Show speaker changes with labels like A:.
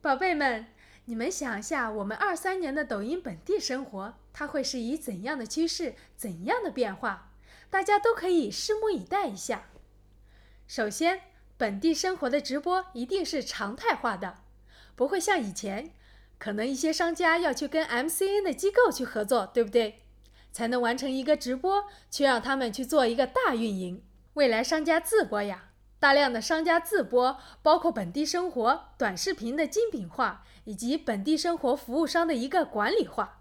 A: 宝贝们，你们想一下，我们23年的抖音本地生活，它会是以怎样的趋势、怎样的变化？大家都可以拭目以待一下。首先，本地生活的直播一定是常态化的，不会像以前，可能一些商家要去跟 MCN 的机构去合作，对不对？才能完成一个直播，去让他们去做一个大运营。未来商家自播呀，大量的商家自播，包括本地生活、短视频的精品化，以及本地生活服务商的一个管理化。